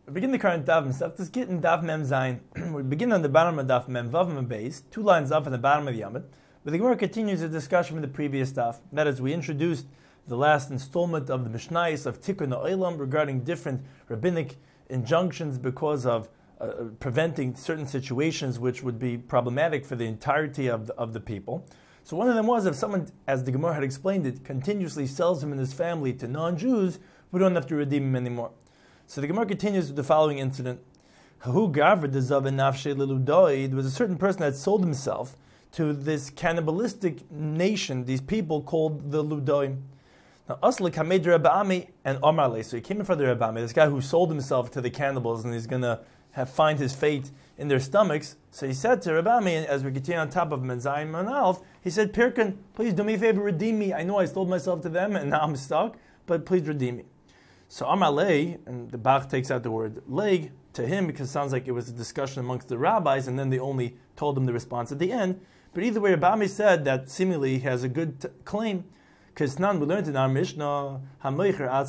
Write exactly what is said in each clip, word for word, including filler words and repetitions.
We begin the current Daf Mesech. Let's get in Daf Mem Zayin. We begin on the bottom of Daf Mem Vav Mem Beis, two lines up on the bottom of the Yamid. But the Gemara continues the discussion from the previous Daf. That is, we introduced the last installment of the Mishnayos of Tikkun Ha'olam regarding different rabbinic injunctions because of uh, preventing certain situations which would be problematic for the entirety of the, of the people. So one of them was if someone, as the Gemara had explained it, continuously sells him and his family to non-Jews, we don't have to redeem him anymore. So the Gemara continues with the following incident. There was a certain person that sold himself to this cannibalistic nation, these people called the Ludoim. Now, Aslik Hamed Rabbi Ami and Omarle. So he came in front of Rabbi Ami, this guy who sold himself to the cannibals, and he's going to have find his fate in their stomachs. So he said to Rabbi Ami, as we continue on top of Menzayim Manalf, he said, Pirkin, please do me a favor, redeem me. I know I sold myself to them, and now I'm stuck, but please redeem me. So Amalei, and the Bach takes out the word leg to him because it sounds like it was a discussion amongst the rabbis, and then they only told him the response at the end. But either way, Rabbi Ami said that seemingly he has a good t- claim. Because now we learned in our Mishnah, although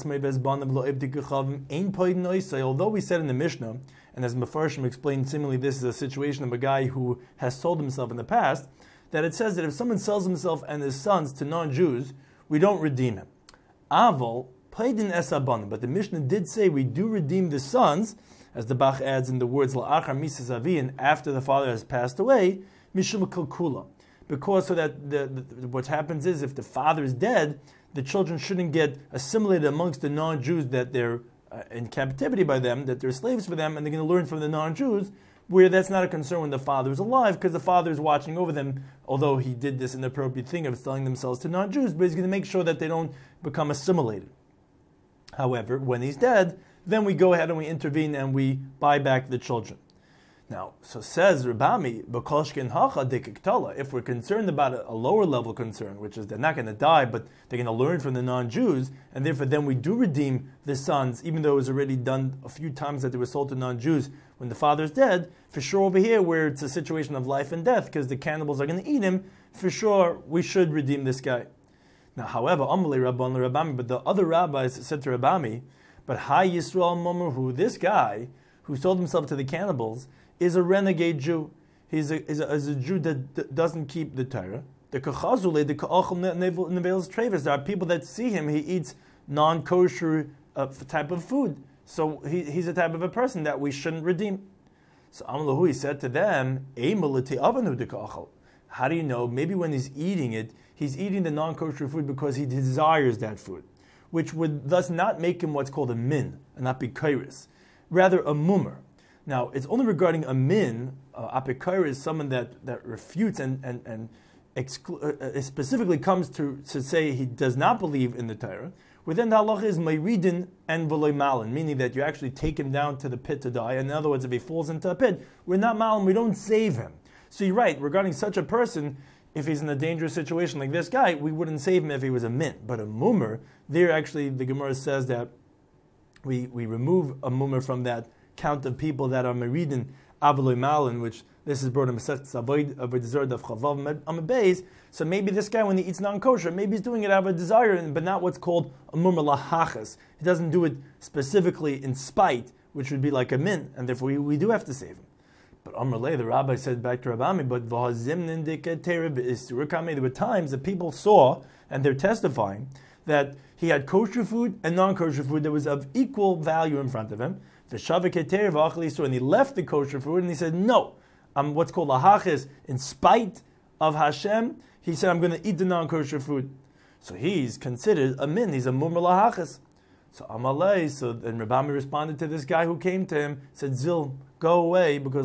we said in the Mishnah, and as Mefarshim explained, seemingly this is a situation of a guy who has sold himself in the past, that it says that if someone sells himself and his sons to non-Jews, we don't redeem him. Aval, Paidin Esabon, but the Mishnah did say we do redeem the sons, as the Bach adds in the words La'achar Misas Avi, and after the father has passed away, Mishum Kalkula. Because so that the, the, what happens is if the father is dead, the children shouldn't get assimilated amongst the non-Jews that they're uh, in captivity by them, that they're slaves for them, and they're going to learn from the non-Jews, where that's not a concern when the father is alive, because the father is watching over them, although he did this inappropriate thing of selling themselves to non-Jews, but he's going to make sure that they don't become assimilated. However, when he's dead, then we go ahead and we intervene and we buy back the children. Now, so says Rabami, if we're concerned about a, a lower level concern, which is they're not going to die, but they're going to learn from the non-Jews, and therefore then we do redeem the sons, even though it was already done a few times that they were sold to non-Jews when the father's dead, for sure over here where it's a situation of life and death, because the cannibals are going to eat him, for sure we should redeem this guy. Now, however, Amalei Rabban Rabami, but the other rabbis said to Rabami, but Hai Yisrael Momerhu, this guy who sold himself to the cannibals is a renegade Jew. He's a, is a, is a Jew that d- doesn't keep the Torah. The Kachazule, the Ka'achel Nevel's Travis. There are people that see him, he eats non-kosher uh, type of food. So he, he's a type of a person that we shouldn't redeem. So Amalahu, he said to them, how do you know? Maybe when he's eating it, he's eating the non-kosher food because he desires that food, which would thus not make him what's called a min, and not be kairis, rather a mummer. Now, it's only regarding a min, uh, apikair is someone that, that refutes and, and, and exclu- uh, specifically comes to, to say he does not believe in the Torah, where then the halacha is mayridin and v'loy malin, meaning that you actually take him down to the pit to die. In other words, if he falls into a pit, we're not malin, we don't save him. So you're right, regarding such a person, if he's in a dangerous situation like this guy, we wouldn't save him if he was a min. But a mummer, there actually the Gemara says that we, we remove a mummer from that count of people that are meridin avaloy malin, which this is brought in Masechet Avoid Avoid Zerd of Chavav Amabeis. So maybe this guy, when he eats non-kosher, maybe he's doing it out of a desire, but not what's called a mummer lahachas. He doesn't do it specifically in spite, which would be like a min, and therefore we, we do have to save him. But Amrullah, the rabbi said back to Rabami, but there were times that people saw, and they're testifying, that he had kosher food and non-kosher food that was of equal value in front of him. And he left the kosher food and he said, no, I'm what's called lahachis, in spite of Hashem, he said, I'm going to eat the non-kosher food. So he's considered a min, he's a mumar lahachis. So Amalei, so then Rabami responded to this guy who came to him, said, Zil, go away, because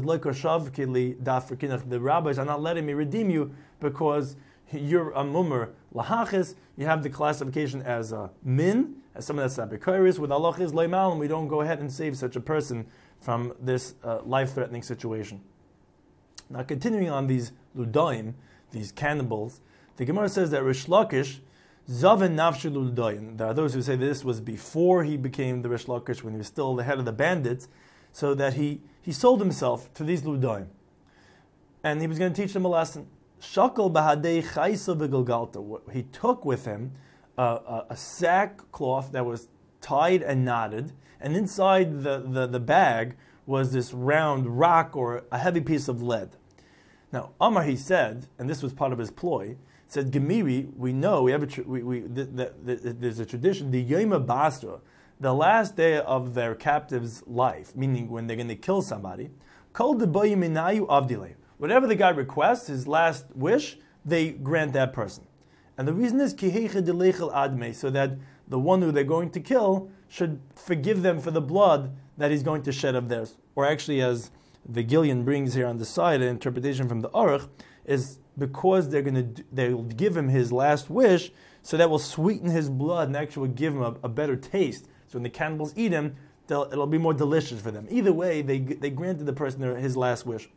the rabbis are not letting me redeem you because you're a mumar lahachis. You have the classification as a min, as someone that's apikoris, with Allah is leimal, and we don't go ahead and save such a person from this uh, life-threatening situation. Now, continuing on these ludoim, these cannibals, the Gemara says that Rish Lakish, Zaven Nafshi Ludoim. There are those who say this was before he became the Rish Lakish, when he was still the head of the bandits, so that he, he sold himself to these ludoim. And he was going to teach them a lesson. Shakal Bahadei Chaisa V'Gilgalta. He took with him uh, a, a sackcloth that was tied and knotted, and inside the, the, the bag was this round rock or a heavy piece of lead. Now, Amar, he said, and this was part of his ploy, said, Gemiri, we know, we have a, we, we, the, the, the, there's a tradition, the Yoma Basra, the last day of their captive's life, meaning when they're going to kill somebody, Kol debayim minayu avdile. Whatever the guy requests, his last wish, they grant that person. And the reason is Kiheicha delechel adme, so that the one who they're going to kill should forgive them for the blood that he's going to shed of theirs. Or actually, as the Gillian brings here on the side, an interpretation from the Aruch, is because they're going to they'll give him his last wish, so that will sweeten his blood and actually give him a, a better taste. So when the cannibals eat him, it'll be more delicious for them. Either way, they they granted the person his last wish.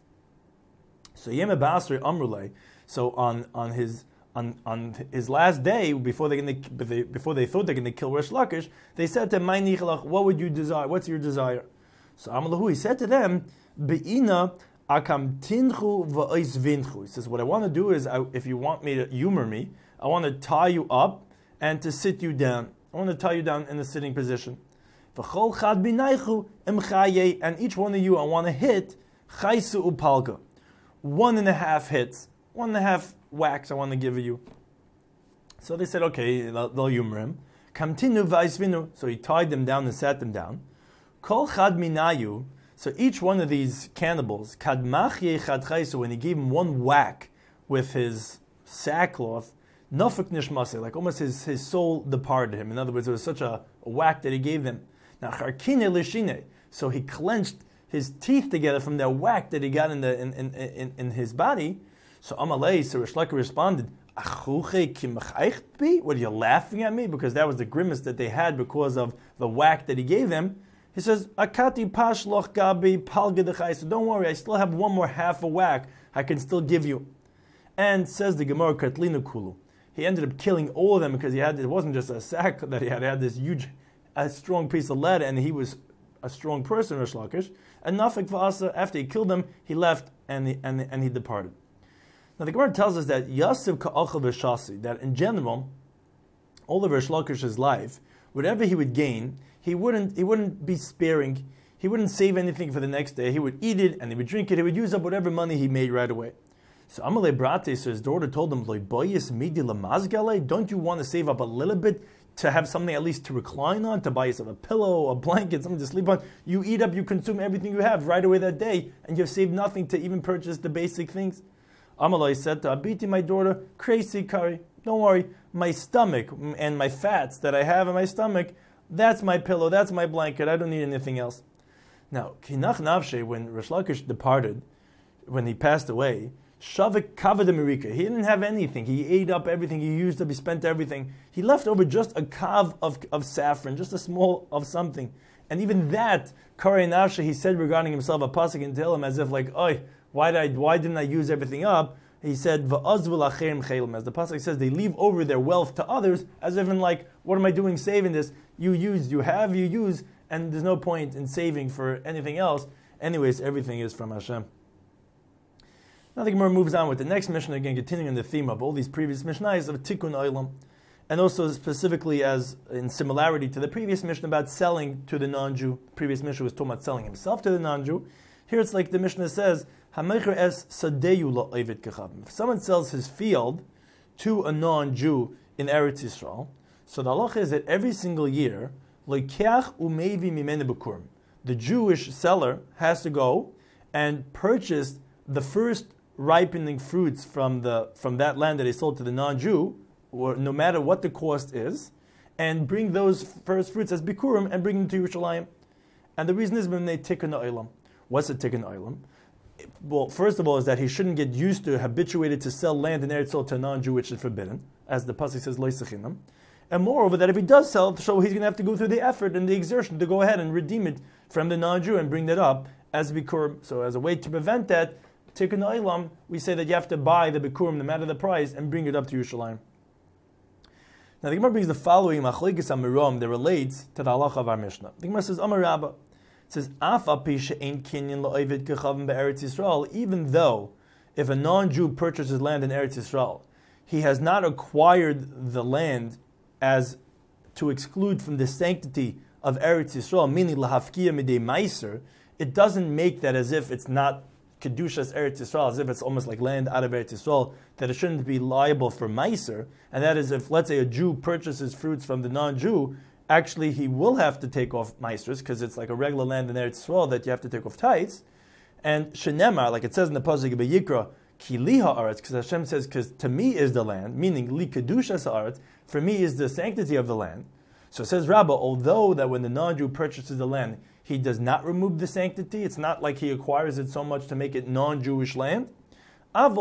So Yema Basri Amrulay. So on on his on on his last day, before they before they thought they're going to kill Rish Lakish, they said to him, what would you desire? What's your desire? So Amalahu, he said to them, Be'ina akam tinchu v'ois vinchu. He says, what I want to do is, I, if you want me to humor me, I want to tie you up and to sit you down. I want to tie you down in a sitting position. V'chol chad binaychu imchaye, and each one of you I want to hit chaysu upalka. One and a half hits, one and a half whacks I want to give you. So they said, okay, they'll, they'll humor him. Kamtinu v'aisvinu. So he tied them down and sat them down. Kol chad minayu. So each one of these cannibals, kadmachye chad chaysu, when he gave him one whack with his sackcloth, nafik nishmase, like almost his, his soul departed him. In other words, it was such a, a whack that he gave them. Now charkine lishine. So he clenched his teeth together from that whack that he got in the in, in, in, in his body. So Amalei, so Rish Lakish responded, what, are you laughing at me? Because that was the grimace that they had because of the whack that he gave them. He says, Akati pashloch gabi palgedechai. So don't worry, I still have one more half a whack I can still give you. And says the Gemara Katlinu Kulu. He ended up killing all of them because he had, it wasn't just a sack that he had, he had this huge, a strong piece of lead, and he was a strong person, Rish Lakish. And Nafik V'asa, after he killed them, he left and he, and, and he departed. Now the Gemara tells us that Yasiv Ka'achal V'shasi, that in general, all of Rish Lakish's life, whatever he would gain, he wouldn't he wouldn't be sparing. He wouldn't save anything for the next day. He would eat it and he would drink it. He would use up whatever money he made right away. So Amalei Brate, so his daughter told him, don't you want to save up a little bit to have something at least to recline on, to buy yourself a pillow, a blanket, something to sleep on? You eat up, you consume everything you have right away that day, and you've saved nothing to even purchase the basic things. Amalei said to Abiti, my daughter, crazy curry, don't worry, my stomach and my fats that I have in my stomach, that's my pillow, that's my blanket, I don't need anything else. Now, Kinach Navshe, when Rish Lakish departed, when he passed away, Shavik Kavod Amerika, he didn't have anything. He ate up everything, he used up, he spent everything. He left over just a kav of, of saffron, just a small of something. And even that, Karei Navshe, he said regarding himself, a pasuk in Tehillim, as if like, Oy, why did I, why didn't I use everything up? He said, Va'azvul acherim chelim, as the pasuk says, they leave over their wealth to others, as if in like, what am I doing saving this? You use, you have, you use, and there's no point in saving for anything else. Anyways, everything is from Hashem. Now the Gemara moves on with the next Mishnah, again continuing the theme of all these previous Mishnahs of Tikkun Olam, and also specifically as in similarity to the previous Mishnah about selling to the non-Jew. The previous Mishnah was talking about selling himself to the non-Jew. Here it's like the Mishnah says, Hamecher es sadeyu la'ovid kechavim. If someone sells his field to a non-Jew in Eretz Yisrael, so the halacha is that every single year, lekeach umevi mimene bekurim, the Jewish seller has to go and purchase the first ripening fruits from the from that land that he sold to the non-Jew, or no matter what the cost is, and bring those first fruits as bikurim and bring them to Yerushalayim. And the reason is when they tikkun olam. What's a tikkun olam? Well, first of all, is that he shouldn't get used to, habituated to sell land in Eretz Yisrael to a non-Jew, which is forbidden, as the pasuk says, lo yisachinam. And moreover, that if he does sell, so he's going to have to go through the effort and the exertion to go ahead and redeem it from the non-Jew and bring that up as bikurim. So as a way to prevent that, Tikkun Olam, we say that you have to buy the bikurim, no matter the price, and bring it up to Yerushalayim. Now the Gemara brings the following machlokes amirom that relates to the halacha of our Mishnah. The Gemara says, Amar Rabba, it says, Af api she'ein kinyan la'ovid kechavim be'eretz Yisrael, even though if a non-Jew purchases land in Eretz Yisrael, he has not acquired the land as to exclude from the sanctity of Eretz Yisrael, meaning lahafkia midei meiser, it doesn't make that as if it's not Kedushas Eretz Yisrael, as if it's almost like land out of Eretz Yisrael, that it shouldn't be liable for meiser, and that is if, let's say, a Jew purchases fruits from the non-Jew, actually he will have to take off meisers, because it's like a regular land in Eretz Yisrael that you have to take off tithes. And shenemar, like it says in the pasuk of Yikra, ki li ha'aretz, because Hashem says, because to me is the land, meaning li kedushas ha'aretz, for me is the sanctity of the land. So it says Rabbah, although that when the non-Jew purchases the land, he does not remove the sanctity, it's not like he acquires it so much to make it non-Jewish land. But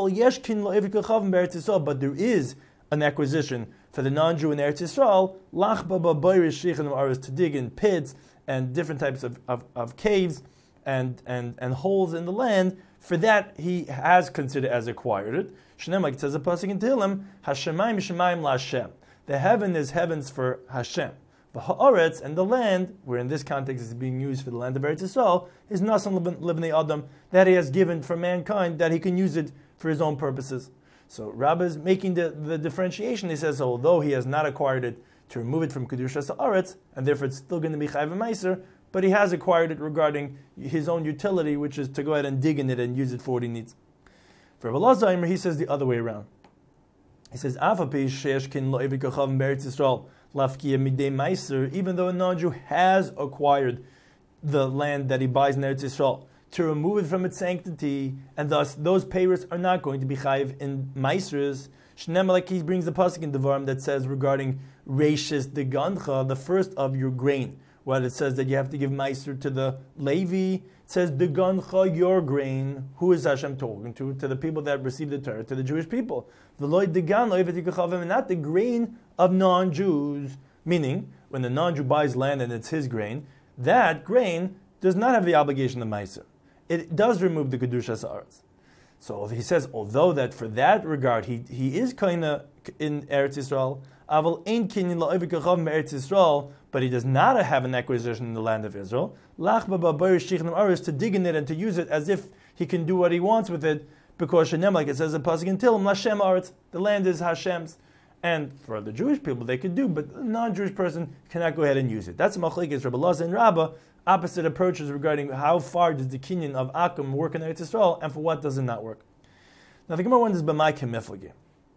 there is an acquisition for the non-Jew in Eretz Yisrael, to dig in pits and different types of, of, of caves and, and, and holes in the land. For that, he has considered as acquired it. Shneim, like it says a pasuk in Tehillim, Hashemayim Shemayim LaHashem. The heaven is heavens for Hashem. The ha'aretz and the land, where in this context is being used for the land of Eretz Yisrael, is nasan libnei Adam, that he has given for mankind, that he can use it for his own purposes. So Rabbah is making the, the differentiation. He says, although he has not acquired it to remove it from Kedushas ha'aretz, and therefore it's still going to be chayv meiser, but he has acquired it regarding his own utility, which is to go ahead and dig in it and use it for what he needs. For Rabbi Elazar, he says the other way around. He says, even though a non-Jew has acquired the land that he buys in Eretz Yisrael, to remove it from its sanctity, and thus those payers are not going to be chayiv in meisers. Shneim, like he brings the pasuk in Devarim that says regarding reishis degancha, the first of your grain, where it says that you have to give meiser to the Levi. It says degancha, your grain. Who is Hashem talking to? To the people that receive the Torah, to the Jewish people. V'loy degan and not the grain of non-Jews. Meaning, when the non-Jew buys land and it's his grain, that grain does not have the obligation of meiser. It does remove the kedushas ha'aretz. So he says, although that for that regard he he is kind of in Eretz Yisrael, aval ein kinyan la'oivik achav Eretz Yisrael, but he does not have an acquisition in the land of Israel. Lach b'bayir shichnam aretz, to dig in it and to use it as if he can do what he wants with it, because shenem, like it says in pasuk in Tehillim, Lashem aretz, the land is Hashem's. And for the Jewish people they could do, but a non-Jewish person cannot go ahead and use it. That's machlekes Rabbi Elazar and Rabbah, opposite approaches regarding how far does the kinyan of Akum work in Eretz Yisrael, and for what does it not work. Now the Gemara wonders b'mai kemiflagi,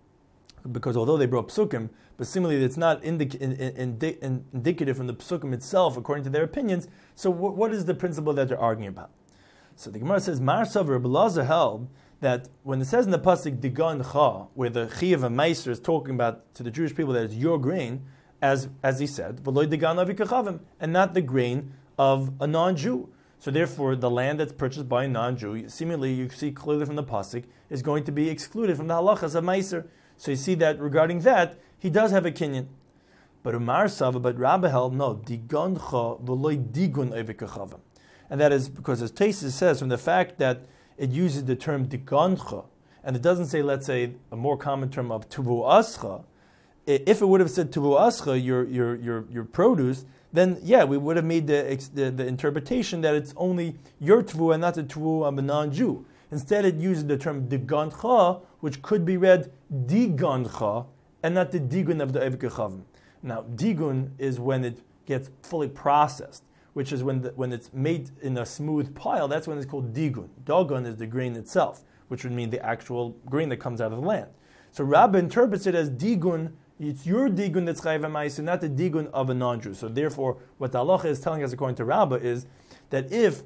because although they brought psukim, but similarly it's not indic- in, in, in, indicative from the psukim itself according to their opinions. So w- what is the principle that they're arguing about? So the Gemara says, Mar Savar Rabbi Elazar held that when it says in the pasuk digan cha, where the chiyuv and meiser is talking about to the Jewish people that it's your grain, as as he said, v'loy digan avi kachavim, and not the grain of a non-Jew. So therefore, the land that's purchased by a non-Jew, seemingly you see clearly from the pasuk, is going to be excluded from the halachas of meiser. So you see that regarding that, he does have a kinyan. But Umar Sava, but Rabbah held, no, digan cha v'loy digun avi kachavim. And that is because, as Taisus says, from the fact that it uses the term digancha, and it doesn't say, let's say, a more common term of tuvu ascha. If it would have said tuvu ascha, your your your your produce, then yeah, we would have made the, the, the interpretation that it's only your tuvu and not the tuvu of a non-Jew. Instead, it uses the term digancha, which could be read digancha, and not the digun of the evik chavim. Now, digun is when it gets fully processed, which is when the, when it's made in a smooth pile. That's when it's called digun. Dagon is the grain itself, which would mean the actual grain that comes out of the land. So Rabbah interprets it as digun. It's your digun that's chayav meiser, not the digun of a non-Jew. So therefore, what the halacha is telling us according to Rabbah is that if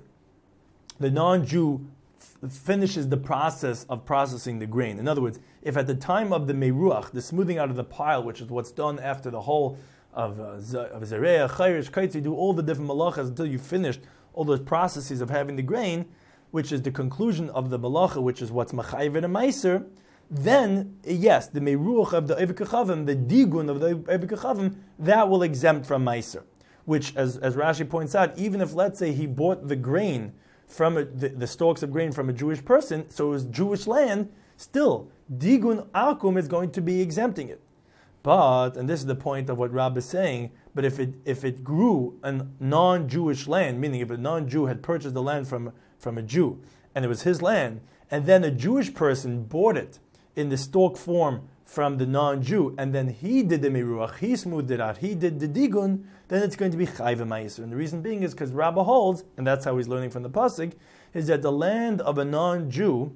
the non-Jew f- finishes the process of processing the grain, in other words, if at the time of the meruach, the smoothing out of the pile, which is what's done after the whole of Zereah, Chayrish, Kaitzi, do all the different malachas until you finished all those processes of having the grain, which is the conclusion of the malacha, which is what's machayiv and a meiser, then, yes, the meruach of the evik chavim, the digun of the evik chavim, that will exempt from meiser. Which, as, as Rashi points out, even if, let's say, he bought the grain from a, the, the stalks of grain from a Jewish person, so it was Jewish land, still, digun akum is going to be exempting it. But, and this is the point of what Rabbah is saying, but if it if it grew a non-Jewish land, meaning if a non-Jew had purchased the land from, from a Jew, and it was his land, and then a Jewish person bought it in the stalk form from the non-Jew, and then he did the Miruach, he smoothed it out, he did the Digun, then it's going to be Chayv Ma'aser. And the reason being is because Rabbah holds, and that's how he's learning from the Pasuk, is that the land of a non-Jew,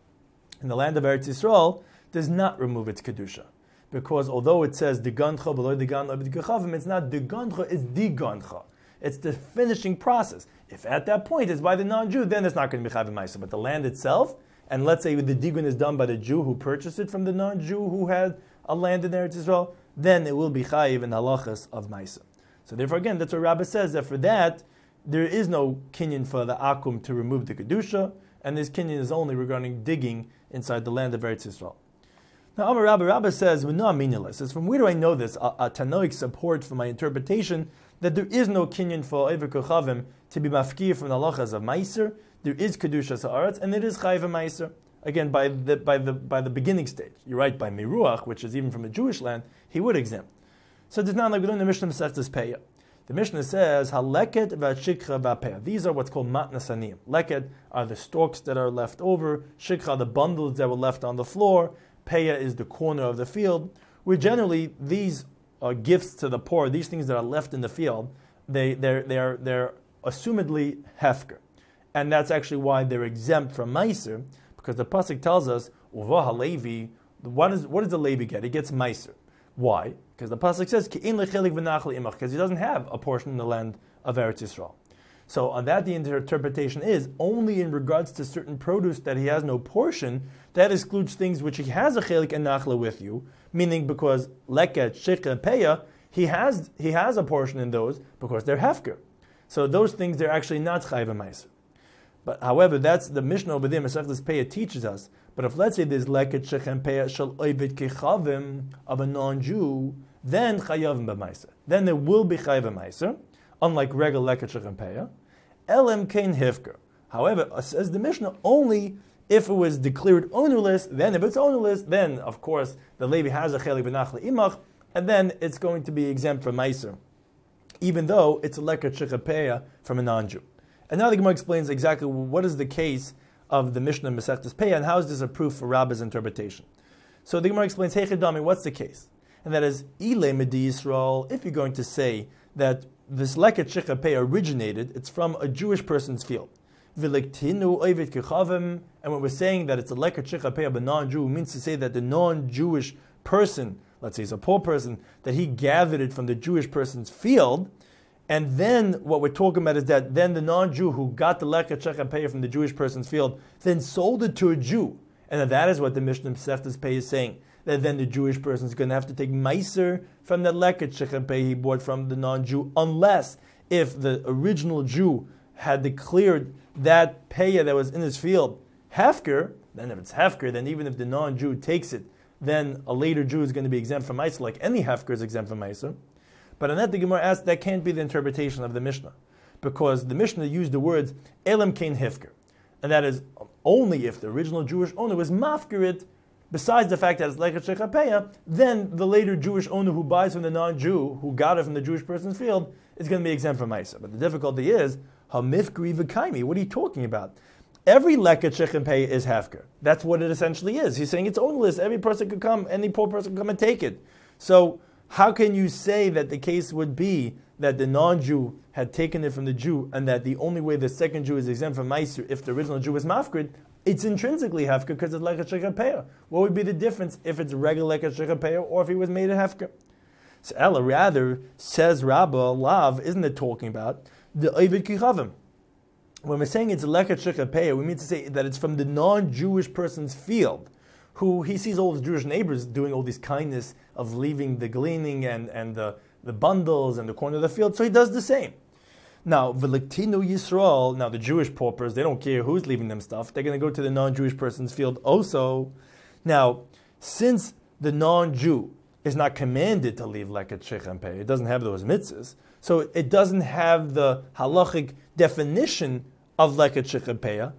in the land of Eretz Yisrael, does not remove its Kedusha. Because although it says Digancha below Digan Abed Gechavim, it's not Digancha, it's Digancha. It's the finishing process. If at that point it's by the non-Jew, then it's not going to be Chayv Ma'aser. But the land itself, and let's say the Digun is done by the Jew who purchased it from the non-Jew who had a land in Eretz Yisrael, then it will be Chayiv in halachas of Ma'aser. So therefore, again, that's what Rabbah says, that for that, there is no kinyan for the Akum to remove the Kedusha, and this kinyan is only regarding digging inside the land of Eretz Yisrael. Now, Amar Rabbah, Rabbah says, well, no, meaningless. Says, from where do I know this? A, a Tanoic support for my interpretation that there is no kinyan for Eiver Kochavim to be mafkir from the halachas of Ma'aser. There is Kedusha Sa'aretz, and it is Chayiv Ma'aser. Again, by the by the by the beginning stage. You're right, by Miruach, which is even from a Jewish land, he would exempt. So it's not like we learn the Mishnah Masechtas Peah. The Mishnah says, Haleket v'ashikha v'peah. These are what's called matnas aniyim. Leket are the stalks that are left over. Shikha, the bundles that were left on the floor. Peah is the corner of the field. Where generally these are gifts to the poor. These things that are left in the field, they they're they're they're assumedly hefker. And that's actually why they're exempt from Ma'aser, because the Pasuk tells us, Uva HaLevi, what, is, what does the Levi get? He gets Ma'aser. Why? Because the Pasuk says, because he doesn't have a portion in the land of Eretz Yisrael. So on that the interpretation is, only in regards to certain produce that he has no portion, that excludes things which he has a chelik and nachla with you, meaning because leket, shikha, and peah, he has, he has a portion in those because they're hefker. So those things, they're actually not chayv Ma'aser. But however, that's the Mishnah over there, Masechtas Peah, teaches us. But if let's say there's leket shechem peah shel oived kechavim of a non-Jew, then chayavim b'maiser. Then there will be chayav b'maiser, unlike regular leket shechem peah. Elem kein hifker. However, says the Mishnah, only if it was declared ownerless. Then if it's ownerless, then of course the Levi has a chelik b'nachla imach, and then it's going to be exempt from maiser, even though it's a leket shechem peah from a non-Jew. And now the Gemara explains exactly what is the case of the Mishnah Masechtas Peah, and how is this a proof for Rabbah's interpretation. So the Gemara explains, Hey Chidami, what's the case? And that is, Ile Medi Yisrael, if you're going to say that this leket shechem peah originated, it's from a Jewish person's field. V'lektinu oived kechavim, and when we're saying that it's a leket shechem peah of a non-Jew, means to say that the non-Jewish person, let's say he's a poor person, that he gathered it from the Jewish person's field. And then what we're talking about is that then the non-Jew who got the leket shechem peah from the Jewish person's field then sold it to a Jew. And that is what the Mishnah Masechtas Peah is saying. That then the Jewish person is going to have to take meiser from the leket shechem peah he bought from the non-Jew, unless if the original Jew had declared that peah that was in his field hefker, then if it's hefker, then even if the non-Jew takes it, then a later Jew is going to be exempt from meiser, like any hefker is exempt from meiser. But on that, the Gemara asks, that can't be the interpretation of the Mishnah, because the Mishnah used the words Elam Kain Hifker, and that is only if the original Jewish owner was mafkirit, besides the fact that it's leket shechem peah, then the later Jewish owner who buys from the non-Jew, who got it from the Jewish person's field, is going to be exempt from ma'aser. But the difficulty is, hamifkri v'kaimi, what are you talking about? Every leket shechem peah is hefker. That's what it essentially is. He's saying it's ownerless. Every person could come, any poor person could come and take it. So how can you say that the case would be that the non-Jew had taken it from the Jew, and that the only way the second Jew is exempt from ma'aser if the original Jew was mafkrid? It's intrinsically hefker because it's leket shechem peah. What would be the difference if it's regular leket shechem peah or if he was made a hefker? So Ella, rather, says Rabbah, Lav, isn't it talking about the oived kechavim? When we're saying it's leket shechem peah, we mean to say that it's from the non-Jewish person's field, who he sees all his Jewish neighbors doing all this kindness of leaving the gleaning and, and the, the bundles and the corner of the field, so he does the same. Now, V'lektinu Yisrael, now the Jewish paupers, they don't care who's leaving them stuff, they're going to go to the non-Jewish person's field also. Now, since the non-Jew is not commanded to leave leket shechem peah, it doesn't have those mitzvahs, so it doesn't have the halachic definition of leket shechem peah,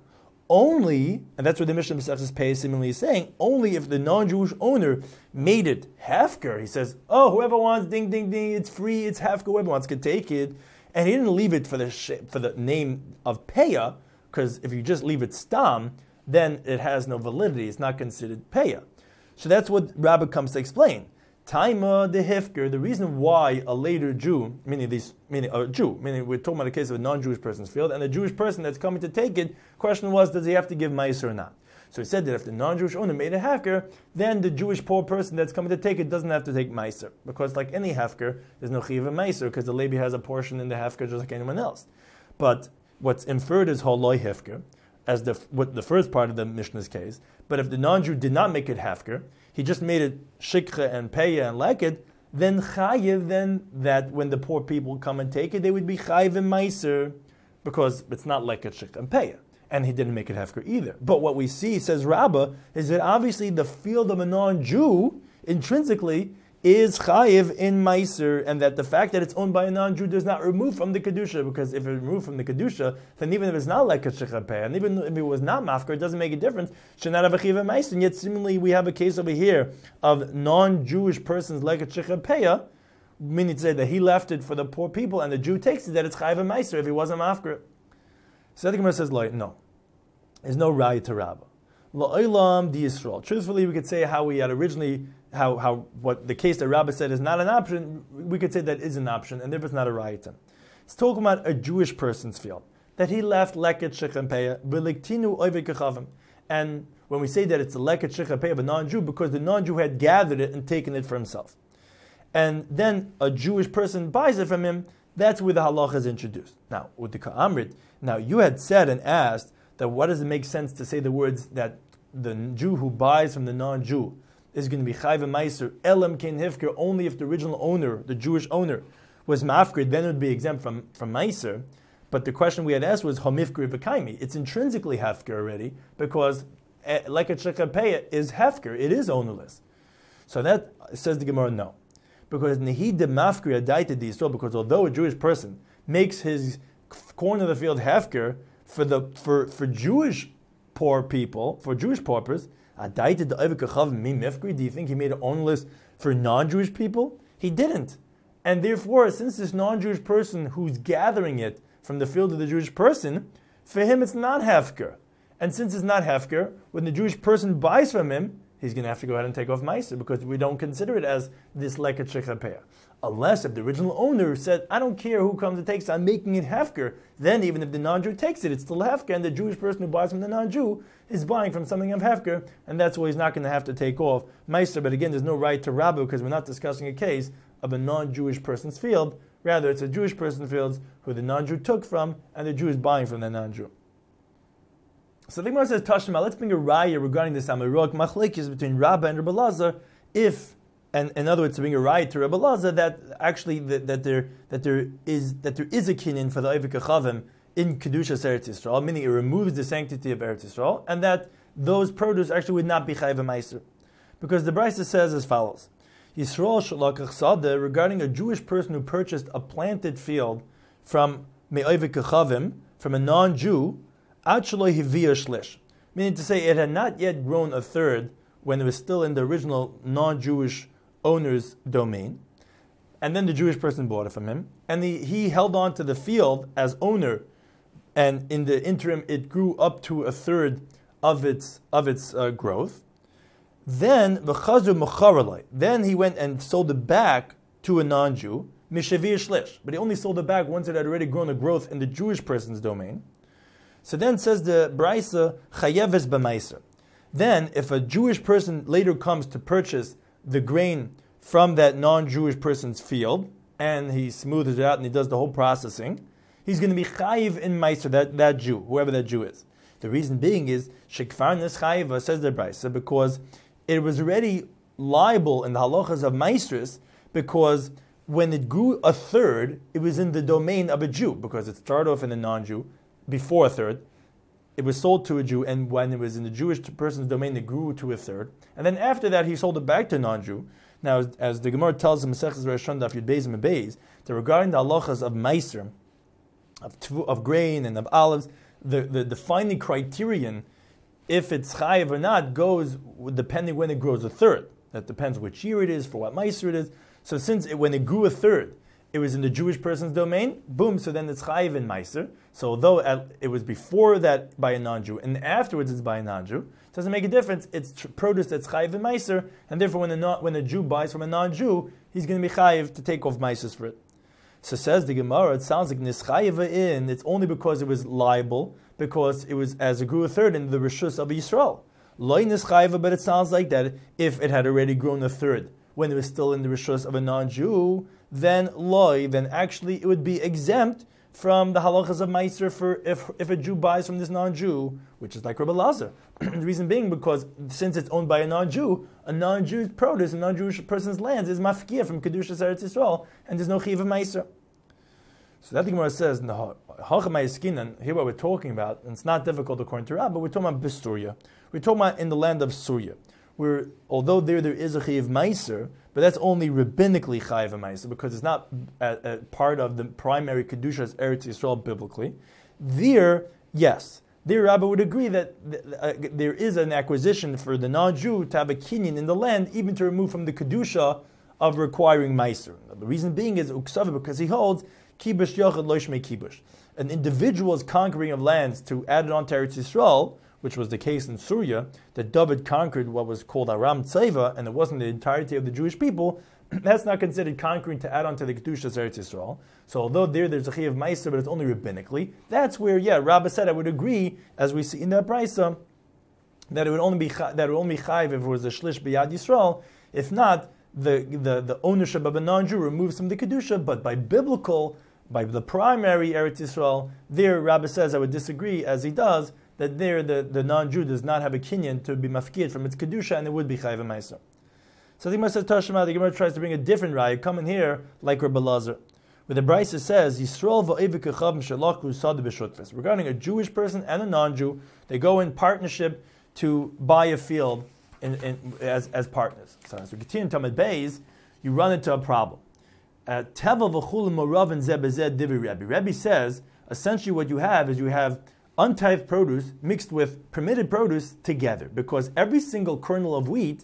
only, and that's what the Mishnah Masechtas Peah similarly is saying, only if the non-Jewish owner made it hefker. He says, oh, whoever wants, ding, ding, ding, it's free, it's hefker, whoever wants can take it. And he didn't leave it for the sh- for the name of peah, because if you just leave it stam, then it has no validity, it's not considered peah. So that's what Rabbah comes to explain. Taima the Hefker, the reason why a later Jew, meaning these, meaning a Jew, meaning we're talking about a case of a non-Jewish person's field, and a Jewish person that's coming to take it, question was, does he have to give Meiser or not? So he said that if the non-Jewish owner made a Hefker, then the Jewish poor person that's coming to take it doesn't have to take Meiser. Because like any Hefker, there's no Chiv of Meiser, because the Levi has a portion in the Hefker just like anyone else. But what's inferred is Holoi Hefker, as the what the first part of the Mishnah's case. But if the non-Jew did not make it Hefker, he just made it Shikha and Peya and Leked, then Chayiv, then that when the poor people come and take it, they would be Chayiv and Meiser, because it's not Leked, Shikha, and Peya. And he didn't make it Hefker either. But what we see, says Rabbah, is that obviously the field of a non-Jew, intrinsically, is Chayiv in Meiser, and that the fact that it's owned by a non-Jew does not remove from the Kedusha, because if it removed from the Kedusha, then even if it's not like a Shechapeh, and even if it was not Mafker, it doesn't make a difference. Should not have a Chiv of Meiser. And yet, similarly, we have a case over here of non-Jewish persons like a Shechapeh, meaning to say that he left it for the poor people, and the Jew takes it that it's Chayiv of Meiser if he wasn't Mafker. So the Gemara says, like, no. There's no Raya to Rabbah. La'olam di Yisrael. Truthfully, we could say how we had originally, how, how what the case that Rabbah said is not an option, we could say that is an option, and therefore it's not a Raya. It's talking about a Jewish person's field, that he left Leket Shechem Peya, V'liktinu Oivei Kechavim. And when we say that it's a Leket Shechem Peya of a non-Jew, because the non-Jew had gathered it and taken it for himself. And then a Jewish person buys it from him, that's where the halacha is introduced. Now, with the Ka'amrit, now you had said and asked that what does it make sense to say the words that the Jew who buys from the non-Jew is going to be Chayv Meiser, Elam Ken Hifker, only if the original owner, the Jewish owner, was Mafkir, then it would be exempt from, from Meiser. But the question we had asked was Homifkir V'kaimi. It's intrinsically Hefker already, because like a Shekapeya is Hefker, it is ownerless. So that says the Gemara, no. Because Nehi de Mafkir Adaita di Yisrael, because although a Jewish person makes his corner of the field Hefker, for the for, for Jewish poor people, for Jewish paupers, do you think he made it ownerless for non-Jewish people? He didn't. And therefore, since this non-Jewish person who's gathering it from the field of the Jewish person, for him it's not Hefker. And since it's not Hefker, when the Jewish person buys from him, he's going to have to go ahead and take off Meiser, because we don't consider it as this Leket Shechapeh. Unless if the original owner said, I don't care who comes and takes it, I'm making it Hefker, then even if the non-Jew takes it, it's still Hefker, and the Jewish person who buys from the non-Jew is buying from something of Hefker, and that's why he's not going to have to take off Meiser. But again, there's no right to Rabbah, because we're not discussing a case of a non-Jewish person's field. Rather, it's a Jewish person's field who the non-Jew took from, and the Jew is buying from the non-Jew. So the Gemara says, Tashma, let's bring a raya regarding this Amarok Machlekes between Rabbah and Rebbe Lazar, if, and in other words, to bring a raya to Rebbe Lazar, that actually that, that there that there is that there is a kinyan for the Oivei Kechavim in Kedushas Eretz Yisrael, meaning it removes the sanctity of Eretz Yisrael, and that those produce actually would not be Chayv Meiser. Because the Brisa says as follows, Yisrael Shalakach Sadeh, regarding a Jewish person who purchased a planted field from Me'oivei Kechavim, from a non-Jew, meaning to say it had not yet grown a third when it was still in the original non-Jewish owner's domain, and then the Jewish person bought it from him, and the, he held on to the field as owner, and in the interim it grew up to a third of its of its uh, growth. Then then he went and sold it back to a non-Jew, but he only sold it back once it had already grown a growth in the Jewish person's domain. So then says the Braisa, Chayeves b'meiser. Then, if a Jewish person later comes to purchase the grain from that non-Jewish person's field, and he smooths it out and he does the whole processing, he's going to be chayiv in meiser, that, that Jew, whoever that Jew is. The reason being is, shekfarnes chayiva, says the Braisa, because it was already liable in the halachas of meisers, because when it grew a third, it was in the domain of a Jew, because it started off in a non-Jew, before a third, it was sold to a Jew, and when it was in the Jewish person's domain, it grew to a third. And then after that, he sold it back to a non-Jew. Now, as, as the Gemara tells him, Maseches Rosh Hashanah, Daf Yud Beis and Beis, that regarding the halachas of meiser, of, of grain and of olives, the, the defining criterion, if it's chayiv or not, goes depending when it grows a third. That depends which year it is, for what meiser it is. So since it, when it grew a third, it was in the Jewish person's domain, boom, so then it's chayiv in meiser. So although it was before that by a non-Jew, and afterwards it's by a non-Jew, it doesn't make a difference. It's tr- produce that's chayiv in meiser, and therefore when the non- when a Jew buys from a non-Jew, he's going to be chayiv to take off meisers for it. So says the Gemara, it sounds like nischayiva in, it's only because it was liable, because it was as a grew a third in the Rishus of Yisrael. Loi nischayiva, but it sounds like that if it had already grown a third when it was still in the Rishus of a non-Jew, then loy, then actually it would be exempt from the halachas of meiser for if if a Jew buys from this non-Jew, which is like Rabbi Lazar. The reason being because since it's owned by a non-Jew, a non-Jew's produce, a non-Jewish person's lands is mafkia from Kedushas Eretz Yisrael, and there's no chiv of meiser. So that the Gemara says, no, and here what we're talking about, and it's not difficult according to Rabbah, but we're talking about Bisturia. We're talking about in the land of Surya, where although there there is a chiv meiser, but that's only rabbinically chayiv meiser because it's not a, a part of the primary kedushas Eretz Yisrael biblically. There, yes, there Rabbah would agree that uh, there is an acquisition for the non-Jew to have a kinyan in the land, even to remove from the kedusha of requiring meiser. The reason being is uksava because he holds kibush yochad lo shmei kibush. An individual's conquering of lands to add it on to Eretz Yisrael, which was the case in Syria, that David conquered what was called Aram Tzeva, and it wasn't the entirety of the Jewish people, that's not considered conquering to add on to the Kedushas Eretz Yisrael. So although there there's a Chiyav Meiser, but it's only rabbinically, that's where, yeah, Rabbah said, I would agree, as we see in that Brisa, that it would only be that it would only be Chayiv if it was a Shlish B'Yad Yisrael. If not, the, the, the ownership of a non-Jew removes from the Kedusha, but by biblical, by the primary Eretz Yisrael, there Rabbah says, I would disagree, as he does, that there the, the non-Jew does not have a kinyan to be mafkid from its kedusha, and it would be chayv meiser. So the Gemara says Tashma. The Gemara tries to bring a different raya, coming here like Rabbi Lazar, where the Brisa says Yisrael va'evikachav shalachlu sad b'shutfes. Regarding a Jewish person and a non-Jew, they go in partnership to buy a field in, in, as as partners. So as we continue in Talmud Beis, you run into a problem. Tevel v'chulim morav and zeh b'zeh divi Rebbe. Rebbe says essentially what you have is you have untithed produce mixed with permitted produce together, because every single kernel of wheat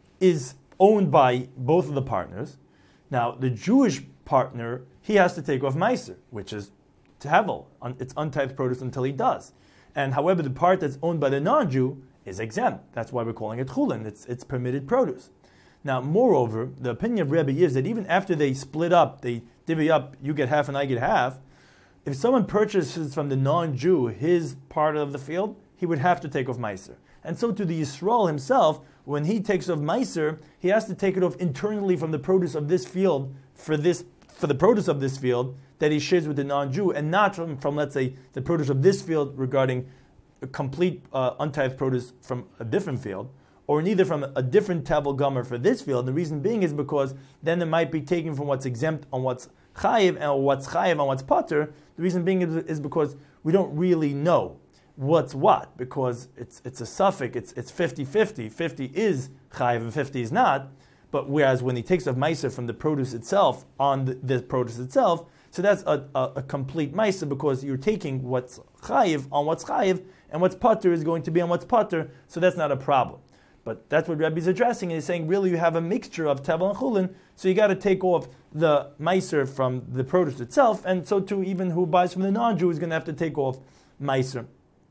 is owned by both of the partners. Now, the Jewish partner, he has to take off meiser, which is tevel. It's untithed produce until he does. And however, the part that's owned by the non-Jew is exempt. That's why we're calling it chulin. It's, it's permitted produce. Now, moreover, the opinion of Rebbe is that even after they split up, they divvy up, you get half and I get half, if someone purchases from the non-Jew his part of the field, he would have to take off meiser. And so to the Yisrael himself, when he takes off meiser, he has to take it off internally from the produce of this field for this for the produce of this field that he shares with the non-Jew, and not from, from let's say, the produce of this field regarding a complete uh, untithed produce from a different field, or neither from a different tavel gomer for this field. The reason being is because then it might be taken from what's exempt on what's chayiv, and what's chayiv on what's potter. The reason being is, is because we don't really know what's what, because it's it's a suffix, it's it's fifty-fifty. fifty is chayiv and fifty is not. But whereas when he takes off meiser from the produce itself on the, the produce itself, so that's a, a, a complete meiser, because you're taking what's chayiv on what's chayiv, and what's potter is going to be on what's potter, so that's not a problem. But that's what Rebbe is addressing, and he's saying really you have a mixture of tevel and chulin, so you got to take off the meiser from the produce itself, and so too even who buys from the non-Jew is going to have to take off meiser.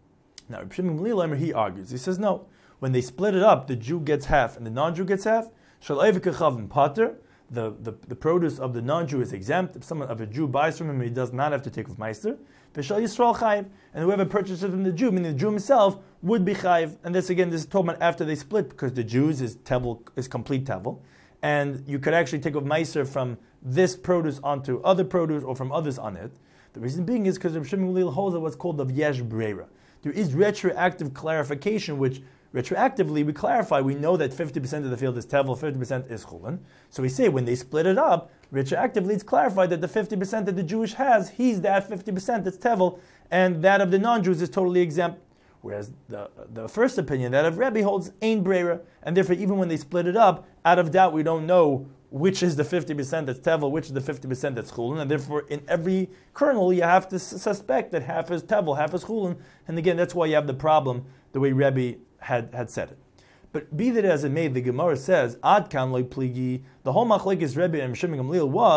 Now Reb Shimon Gamliel, he argues, he says no, when they split it up, the Jew gets half and the non-Jew gets half. Shal Eivikachav Pater, the, the the produce of the non-Jew is exempt. If someone of a Jew buys from him, he does not have to take off meiser. V'shal Yisrael chayiv, and whoever purchases from the Jew, meaning the Jew himself, would be chayiv. And this again, this is talking about after they split, because the Jews is tevel, is complete tevel, and you could actually take off meiser from this produce onto other produce or from others on it. The reason being is because Reb Shimon Gamliel holds what's called of yesh breira. There is retroactive clarification, which retroactively we clarify. We know that fifty percent of the field is tevel, fifty percent is chulin. So we say when they split it up, retroactively it's clarified that the fifty percent that the Jewish has, he's that fifty percent that's tevel, and that of the non-Jews is totally exempt. Whereas the the first opinion, that of Rebbe, holds ein breira, and therefore even when they split it up, out of doubt we don't know which is the fifty percent that's tevel, which is the fifty percent that's chulin, and therefore in every kernel you have to suspect that half is tevel, half is chulin, and again that's why you have the problem the way Rebbe had, had said it. But be that as it may, the Gemara says, Ad kan loy pligi, the whole machlekes Rebbe and Shimon Gamliel was,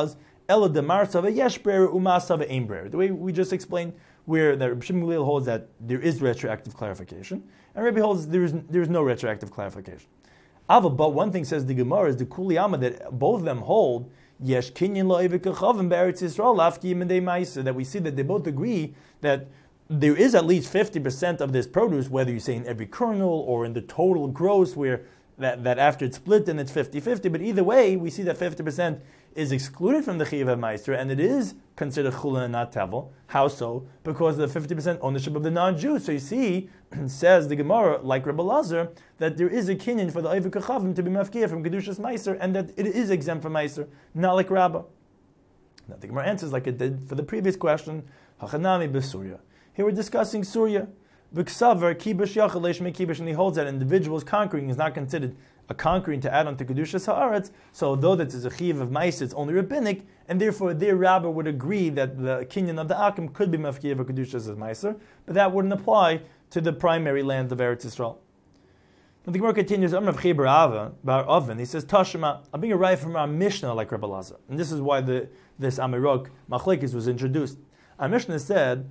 Elo demarsava yesh brer umasava ein brer. The way we just explained, where that Rabbi Shimon Gamliel holds that there is retroactive clarification, and Rabbi holds there is there is no retroactive clarification. Ava, but one thing says the Gemara is the Kuliyama that both of them hold yesh kinyan lo'ivikachav and be'eretz Yisrael lafki yimendei ma'aser, that we see that they both agree that there is at least fifty percent of this produce, whether you say in every kernel or in the total gross, where that, that after it's split then it's fifty-fifty, but either way, we see that fifty percent is excluded from the Chiyuv HaMeiser, and it is considered Chulin and not Tevel. How so? Because of the fifty percent ownership of the non-Jew. So you see, says the Gemara, like Rebbe Lazar, that there is a kinyan for the Oivik Kachavim to be mafkir from Kedushas Meiser, and that it is exempt from Meiser, not like Rabbah. Now the Gemara answers like it did for the previous question, Hachanami b'Surya. Here we're discussing Surya. V'ksavar kibush yachal leishmei kibush, and he holds that individuals conquering is not considered a conquering to add on to Kedushas Haaretz. So although that is a chiyuv of Meiser, it's only rabbinic, and therefore their rabbi would agree that the kinyan of the Akim could be mafkir of Kedushas as Meiser, but that wouldn't apply to the primary land of Eretz Yisrael. Now the Gemara continues, Amrav Chibar Ava, Bar Oven, he says, Tashima, I'm being a right from our Mishnah like Rebbe Lazar. And this is why the, this Amirok, Machlekes, was introduced. Our Mishnah said,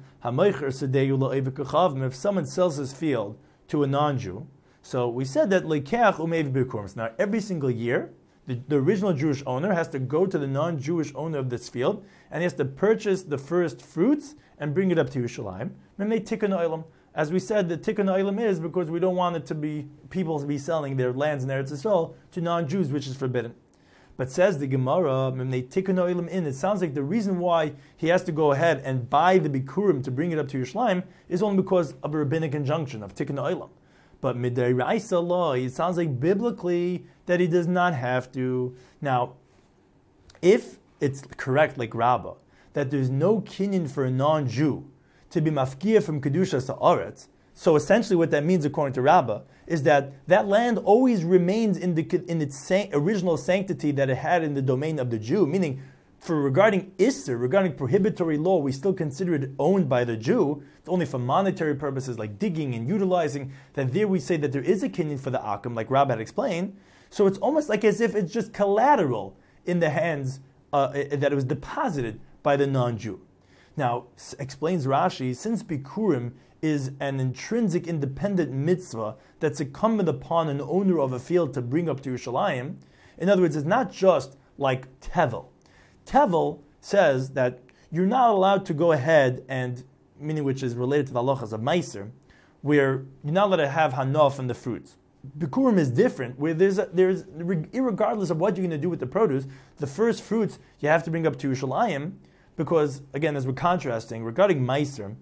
if someone sells his field to a non-Jew, so we said that lekeach umev bikurim. Now every single year, the, the original Jewish owner has to go to the non-Jewish owner of this field, and he has to purchase the first fruits and bring it up to Yerushalayim. And they tikkun olam. As we said, the tikkun olam is because we don't want it to be people to be selling their lands in Eretz Yisrael to non-Jews, which is forbidden. But says the Gemara, when they tikkun olam in, it sounds like the reason why he has to go ahead and buy the bikurim to bring it up to Yerushalayim is only because of a rabbinic injunction of tikkun olam. But midiraisa law, it sounds like biblically that he does not have to. Now, if it's correct, like Rabbah, that there's no kinyan for a non-Jew to be mafkir from Kedushas Haaretz, so essentially what that means, according to Rabbah, is that that land always remains in the in its san- original sanctity that it had in the domain of the Jew, meaning for regarding Isser, regarding prohibitory law, we still consider it owned by the Jew. It's only for monetary purposes like digging and utilizing, that there we say that there is a kinyan for the Akim, like Rabbah had explained. So it's almost like as if it's just collateral in the hands, uh, that it was deposited by the non-Jew. Now, s- explains Rashi, since Bikurim is an intrinsic independent mitzvah that's incumbent upon an owner of a field to bring up to Yerushalayim, in other words, it's not just like Tevel. Tevel says that you're not allowed to go ahead and, meaning which is related to the halachas of Meiser, where you're not allowed to have hanaf from the fruits. Bikurim is different, where there's, a, there's irregardless of what you're going to do with the produce, the first fruits you have to bring up to Yerushalayim, because, again, as we're contrasting, regarding Meiser,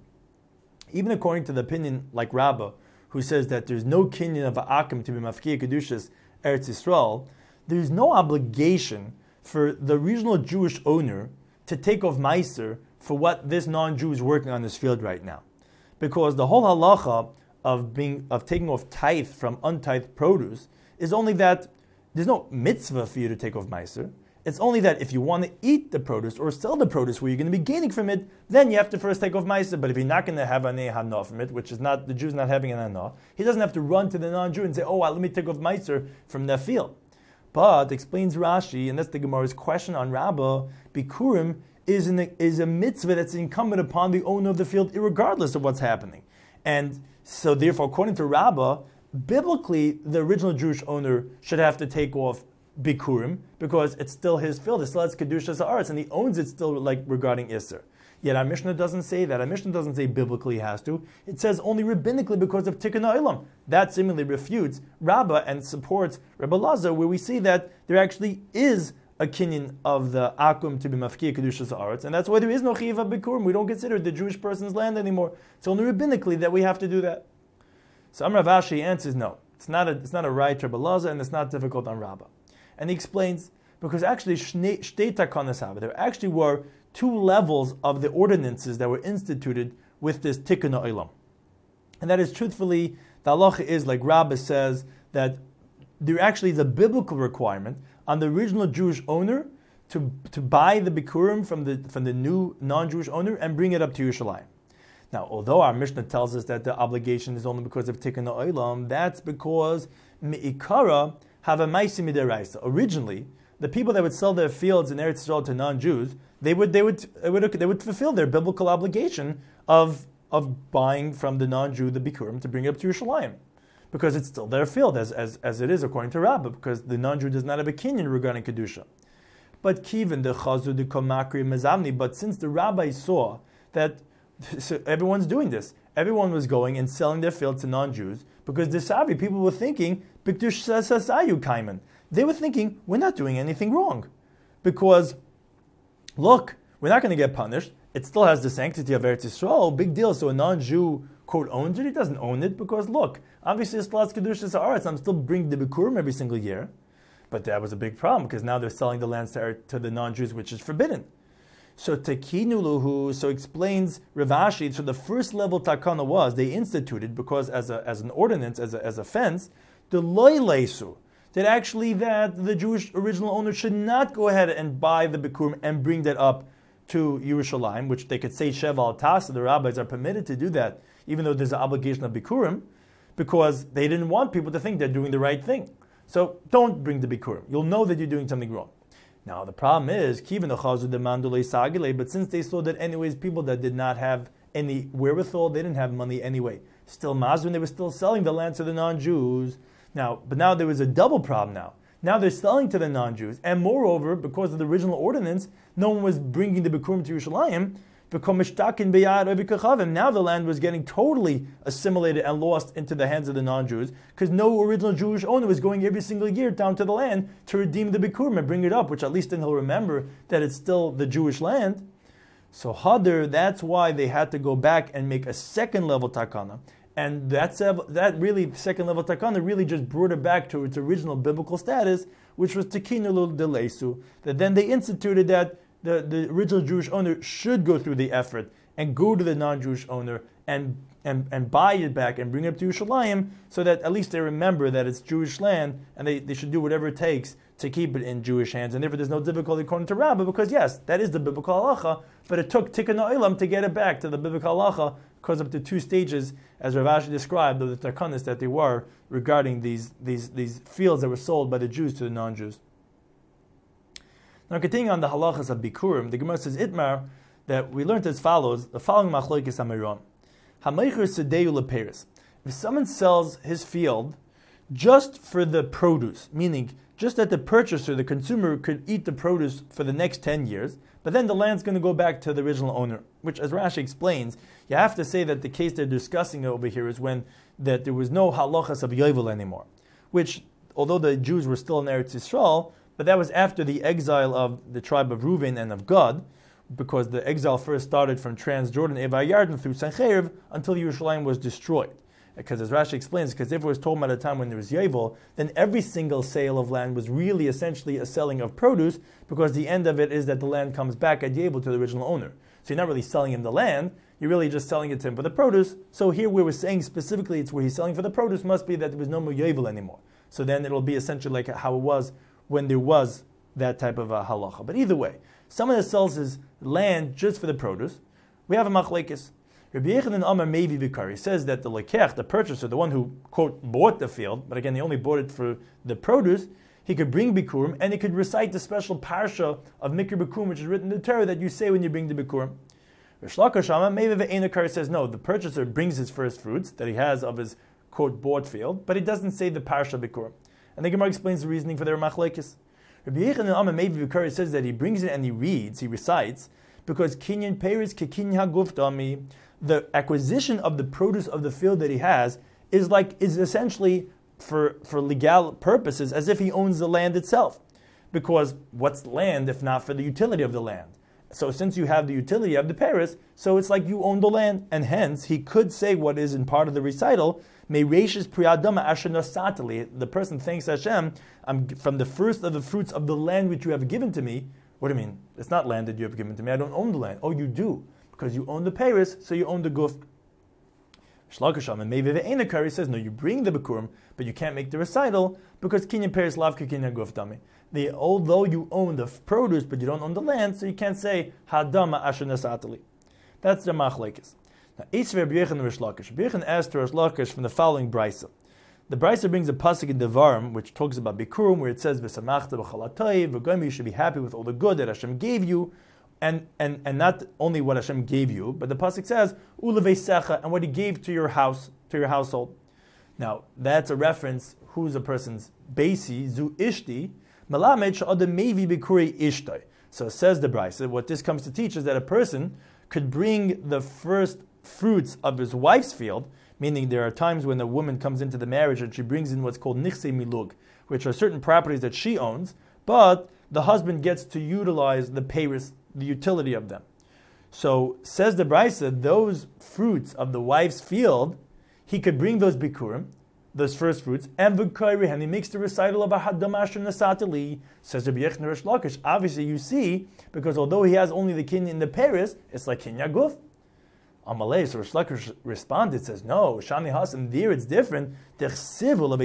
even according to the opinion like Rabbah, who says that there's no kinyan of Akim to be mafkir Kedushas Eretz Yisrael, there's no obligation for the regional Jewish owner to take off Meiser for what this non-Jew is working on this field right now. Because the whole halacha of being of taking off tithe from untithed produce is only that there's no mitzvah for you to take off Meiser. It's only that if you want to eat the produce or sell the produce where you're going to be gaining from it, then you have to first take off Meiser. But if you're not going to have an hana from it, which is not, the Jew's not having an hana, he doesn't have to run to the non-Jew and say, oh, well, let me take off Meiser from that field. But, explains Rashi, and that's the Gemara's question on Rabbah, Bikurim is, an, is a mitzvah that's incumbent upon the owner of the field, regardless of what's happening. And so, therefore, according to Rabbah, biblically, the original Jewish owner should have to take off Bikurim, because it's still his field, it still has Kedushas Haaretz, and he owns it still, like regarding Isser. Yet our Mishnah doesn't say that. Our Mishnah doesn't say biblically he has to. It says only rabbinically because of Tikkun Olam. That seemingly refutes Rabbah and supports Rebbe Lazar, where we see that there actually is a kinyan of the Akum to be mafkir Kedushas Haaretz, and that's why there is no Chiyuv Bikurim. We don't consider it the Jewish person's land anymore. It's only rabbinically that we have to do that. So Amar Rav Ashi answers no. It's not a, it's not a right Rebbe Lazar, and it's not difficult on Rabbah. And he explains, because actually, shtei takanas hava, there actually were two levels of the ordinances that were instituted with this tikkun olam. And that is, truthfully, the halacha is, like Rabbah says, that there actually is a biblical requirement on the original Jewish owner to, to buy the bikurim from the from the new non-Jewish owner and bring it up to Yerushalayim. Now, although our Mishnah tells us that the obligation is only because of tikkun olam, that's because me'ikara have a ma'asim midaraisa. Originally, the people that would sell their fields in Eretz Yisrael to non-Jews, they would they would they would they would fulfill their biblical obligation of of buying from the non-Jew the bikurim to bring it up to Yerushalayim, because it's still their field as as, as it is according to Rabbah, because the non-Jew does not have a kinyan regarding kedusha. But kiven the chazu the komakri mezamni. But since the rabbis saw that so everyone's doing this, everyone was going and selling their field to non-Jews, because the Savi people were thinking bikdush sasayu kaiman. They were thinking we're not doing anything wrong, because look, we're not going to get punished. It still has the sanctity of Eretz Yisrael. Big deal. So a non-Jew quote owns it. He doesn't own it because look, obviously it's plus kedushas haaretz. I'm still bringing the bikurim every single year. But that was a big problem, because now they're selling the lands to, to the non-Jews, which is forbidden. So tekinu luhu, so explains Rav Ashi, so the first level takana was, they instituted, because as a as an ordinance, as a, as a fence, the loy leisu, that actually that the Jewish original owner should not go ahead and buy the bikurim and bring that up to Yerushalayim, which they could say sheva al tasa, the rabbis are permitted to do that, even though there's an obligation of bikurim, because they didn't want people to think they're doing the right thing. So don't bring the bikurim. You'll know that you're doing something wrong. Now the problem is, kiven achazu demandulei sagile, but since they saw that anyways, people that did not have any wherewithal, they didn't have money anyway. Still mazun, they were still selling the land to the non-Jews. Now, but now there was a double problem now. Now they're selling to the non-Jews, and moreover, because of the original ordinance, no one was bringing the bikurim to Yerushalayim. Now the land was getting totally assimilated and lost into the hands of the non-Jews, because no original Jewish owner was going every single year down to the land to redeem the bikurim and bring it up, which at least then he'll remember that it's still the Jewish land. So Hadar, that's why they had to go back and make a second level takana. And that's, that really, second level takana really just brought it back to its original biblical status, which was tekinu deleisu, that then they instituted that The, the original Jewish owner should go through the effort and go to the non-Jewish owner and, and, and buy it back and bring it up to Yerushalayim, so that at least they remember that it's Jewish land, and they, they should do whatever it takes to keep it in Jewish hands. And therefore there's no difficulty according to Rabbah, because yes, that is the biblical halacha, but it took tikkun ha'olam to get it back to the biblical halacha, because of the two stages, as Rav Ashi described, of the takanas that they were regarding these, these, these fields that were sold by the Jews to the non-Jews. Now, continuing on the halachas of bikurim, the Gemara says Itmar that we learned as follows: the following machlokes amiron. Hamaycher sedeu leperis. If someone sells his field just for the produce, meaning just that the purchaser, the consumer, could eat the produce for the next ten years, but then the land's going to go back to the original owner, which, as Rashi explains, you have to say that the case they're discussing over here is when that there was no halachas of yovel anymore, which, although the Jews were still in Eretz Yisrael, but that was after the exile of the tribe of Reuven and of Gad, because the exile first started from Transjordan, Eva Yarden, through Sancheriv, until Yerushalayim was destroyed. Because as Rashi explains, because if it was told at a time when there was Yovel, then every single sale of land was really essentially a selling of produce, because the end of it is that the land comes back at Yovel to the original owner. So you're not really selling him the land, you're really just selling it to him for the produce. So here where we're saying specifically it's where he's selling for the produce must be that there was no more Yovel anymore. So then it'll be essentially like how it was when there was that type of a halacha. But either way, someone that sells his land just for the produce, we have a machlekes. Rabbi Yechanan Amar Mevi Vikari says that the lekech, the purchaser, the one who, quote, bought the field, but again, he only bought it for the produce, he could bring bikurim, and he could recite the special parsha of Mikra Bikurim, which is written in the Torah, that you say when you bring the bikurim. Rish Lakish Amar Mevi Ve'enakari says, no, the purchaser brings his first fruits that he has of his, quote, bought field, but he doesn't say the parsha bikurim. And the Gemara explains the reasoning for their machlekes. Rabbi Yechanan Amar Mevi Vikari says that he brings it and he reads, he recites, because kinyan peris kekinyan haguf dami, the acquisition of the produce of the field that he has is like is essentially for for legal purposes as if he owns the land itself. Because what's land if not for the utility of the land? So since you have the utility of the peris, so it's like you own the land, and hence he could say what is in part of the recital. The person thanks Hashem, I'm from the first of the fruits of the land which you have given to me. What do you mean? It's not land that you have given to me. I don't own the land. Oh, you do. Because you own the Paris, so you own the guf. Shlakasham and maybe the Einakari says, no, you bring the Bikurim, but you can't make the recital because Kinyan Paris Lavka Kinyan Guf Dami. The although you own the produce, but you don't own the land, so you can't say Hadama Ashanasatali. That's the machlekes. Now, each Rabbi Yechon and Rish Lakish. Rabbi Yechon asked Rish Lakish from the following brisa. The brisa brings a pasuk in Devarim, which talks about Bikurim, where it says, "V'samachta b'chalatay, v'goyim, you should be happy with all the good that Hashem gave you." and, and, and not only what Hashem gave you, but the pasuk says uleveisecha, and what He gave to your house, to your household. Now that's a reference. Who's a person's beisi zu ishti melamed she'adam mevi bikuri ishtay. So says the Brisa, what this comes to teach is that a person could bring the first fruits of his wife's field, meaning there are times when a woman comes into the marriage and she brings in what's called nichse milug, which are certain properties that she owns, but the husband gets to utilize the peiros, the utility of them. So says the Brisa, those fruits of the wife's field, he could bring those bikurim, those first fruits, and v'kairi, and he makes the recital of a hadamash nasatali. Says Rabbi Yechon Rish Lakish. Obviously, you see, because although he has only the kinyan in the peiros, it's like kinyan guf. Amalei, so Rish Lakish responded, says no, Shani Hasan, there it's different. Because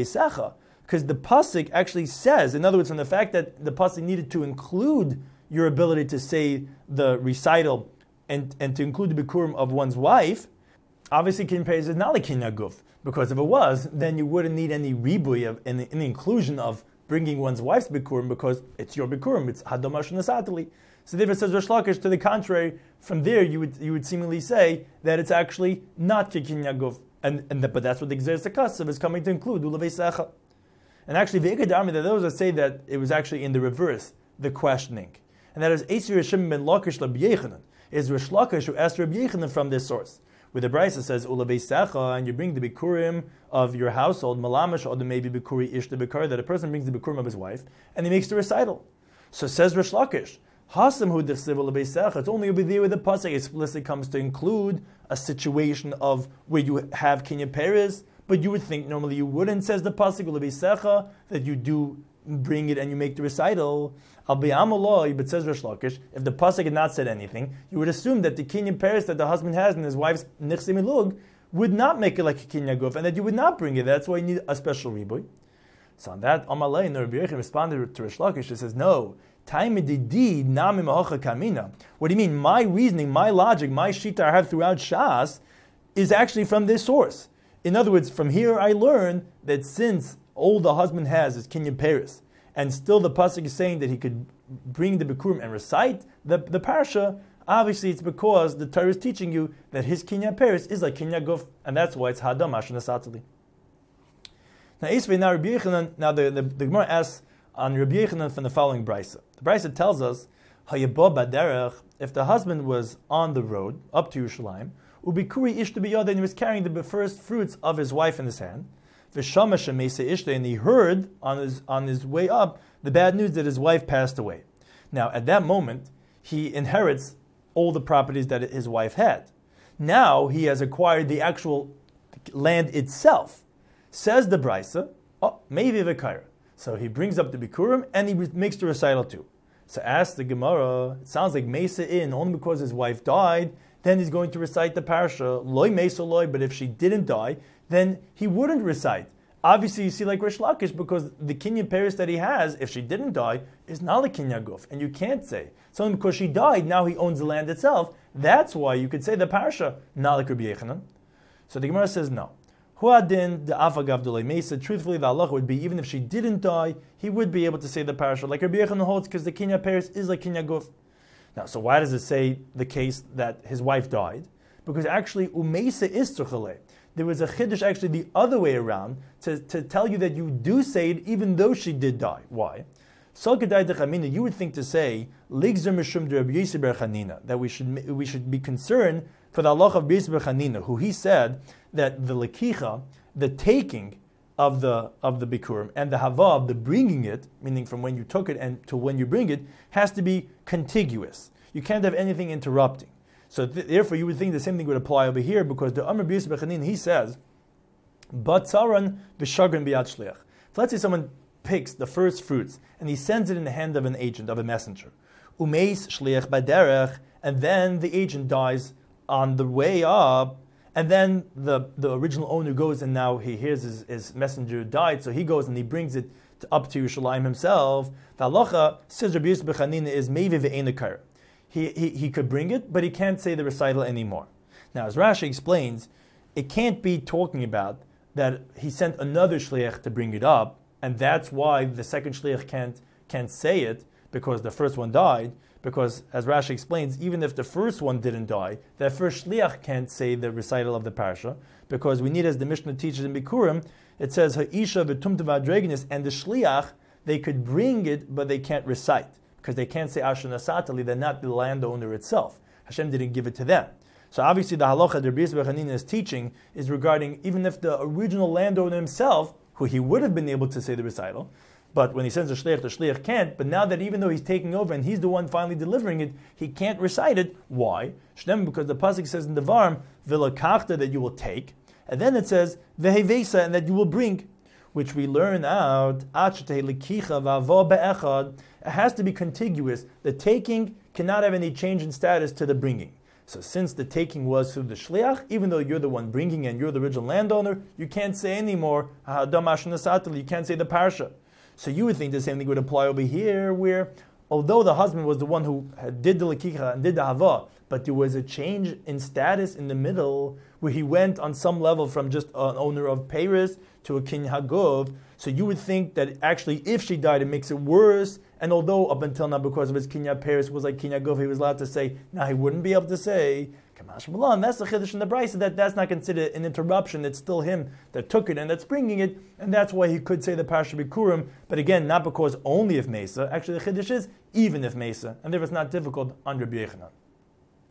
the pasuk actually says, in other words, from the fact that the pasuk needed to include your ability to say the recital and, and to include the bikurim of one's wife, obviously kinyan peiros is not like kinyan guf. Because if it was, then you wouldn't need any ribuy of any, any inclusion of bringing one's wife's bikurim, because it's your bikurim, it's hadamash nasatali. So therefore, says Rish Lakish, to the contrary, from there you would you would seemingly say that it's actually not kikin yaguf, and and the, but that's what the Gzeres HaKasav is coming to include ulaveisecha. And actually, the Ikadarmi, that those that say that it was actually in the reverse, the questioning, and that is Eisir Hashem ben Lakish Rabbi Yechanan, is Rish Lakish who asked Rabbi Yechanan from this source. Where the Brisa says ulaveisecha, and you bring the bikurim of your household, malamash or the maybe bikuri ish the bikar, that a person brings the bikurim of his wife and he makes the recital. So says Rish Lakish, hasam hu dechsev ulaveisecha. It's only over there where the pasuk explicitly comes to include a situation of where you have kinyan peiros, but you would think normally you wouldn't. Says the pasuk ulaveisecha, that you do bring it and you make the recital. Al bi'amaloi, but says Rish Lakish, if the pasuk had not said anything, you would assume that the kinyan peiros that the husband has in his wife's nichse milug would not make it like a kinyan guf, and that you would not bring it. That's why you need a special riboy. So on that, Amalei and Rabbi Yechon responded to Rish Lakish. He says, no, taimididi nami mahocha kamina. What do you mean? My reasoning, my logic, my shita I have throughout Shas is actually from this source. In other words, from here I learn that since all the husband has is kinyan peiros, and still the pasuk is saying that he could bring the bikurim and recite the, the parsha, obviously it's because the Torah is teaching you that his kinyan peiros is like kinyan guf, and that's why it's hadamash nasatali. Now, Isvei, now Rabbi Yechanan, now the, the, the Gemara asks on Rabbi Yechanan from the following brisa. The brisa tells us, Hayabo baderech, if the husband was on the road up to Yerushalayim, ubikuri ish biyad, and he was carrying the first fruits of his wife in his hand, and he heard on his on his way up the bad news that his wife passed away. Now, at that moment, he inherits all the properties that his wife had. Now he has acquired the actual land itself. Says the Brisa, oh, maybe v'kaira. So he brings up the bikurim and he makes the recital too. So asks the Gemara, it sounds like Mesa in only because his wife died. Then he's going to recite the parsha loy Mesa loy. But if she didn't die, then he wouldn't recite. Obviously, you see like Rish Lakish, because the kinyan peiros that he has, if she didn't die, is not like kinyan guf, and you can't say so because she died. Now he owns the land itself. That's why you could say the parsha not like Rabbi Yechanan. So the Gemara says no. Huadin the afagav dolei mesa. Truthfully, the halacha would be even if she didn't die, he would be able to say the parsha like Rabbi Yechanan holds, because the kinyan peiros is like kinyan guf. Now, so why does it say the case that his wife died? Because actually, umeisa is tzurchalei. There was a chiddush actually the other way around to, to tell you that you do say it even though she did die. Why? You would think to say that we should we should be concerned for the halacha of Yosef ber Chanina, who he said that the lekicha, the taking of the of the bikurim, and the hava, the bringing it, meaning from when you took it and to when you bring it, has to be contiguous. You can't have anything interrupting. So th- therefore, you would think the same thing would apply over here, because the Amr Yosef ber Chanina, he says, "Batzaran b'shagrin b'yad shliach." So let's say someone picks the first fruits and he sends it in the hand of an agent, of a messenger. Umeis shliach baderech, and then the agent dies on the way up, and then the, the original owner goes and now he hears his, his messenger died, so he goes and he brings it to, up to Yerushalayim himself. The halacha, says Rabbi Yosef ber Chanina, is meivi ve'ein akar. He, he he could bring it, but he can't say the recital anymore. Now, as Rashi explains, it can't be talking about that he sent another shliach to bring it up, and that's why the second shliach can't can't say it, because the first one died. because, as Rashi explains, even if the first one didn't die, that first shliach can't say the recital of the parsha, because we need, as the Mishnah teaches in Bikurim, it says ha'isha v'tumta v'adregenis, and the shliach, they could bring it, but they can't recite, because they can't say asher nasatali, they're not the landowner itself. Hashem didn't give it to them. So obviously the halacha that Rabbi Yisrael Hanina is teaching is regarding even if the original landowner himself, who he would have been able to say the recital, but when he sends a shliach, the shliach can't. But now that even though he's taking over and he's the one finally delivering it, he can't recite it. Why? Shnem, because the pasuk says in the Varm, v'lakachta, that you will take, and then it says vehevesa, and that you will bring, which we learn out. It has to be contiguous. The taking cannot have any change in status to the bringing. So since the taking was through the shliach, even though you're the one bringing and you're the original landowner, you can't say anymore, you can't say the parsha. So you would think the same thing would apply over here, where although the husband was the one who did the lekicha and did the hava, but there was a change in status in the middle, where he went on some level from just an owner of Paris to a kin hagov. So you would think that actually if she died, it makes it worse. And although up until now, because of his kinya Paris was like kinya gov, he was allowed to say, now he wouldn't be able to say, Kamash Malan, that's the chiddush in the Brisa, that that's not considered an interruption. It's still him that took it and that's bringing it. And that's why he could say the Parsha Bikurim. But again, not because only if Mesa. Actually, the chiddush is even if Mesa. And therefore it's not difficult under Rabbi Yochanan.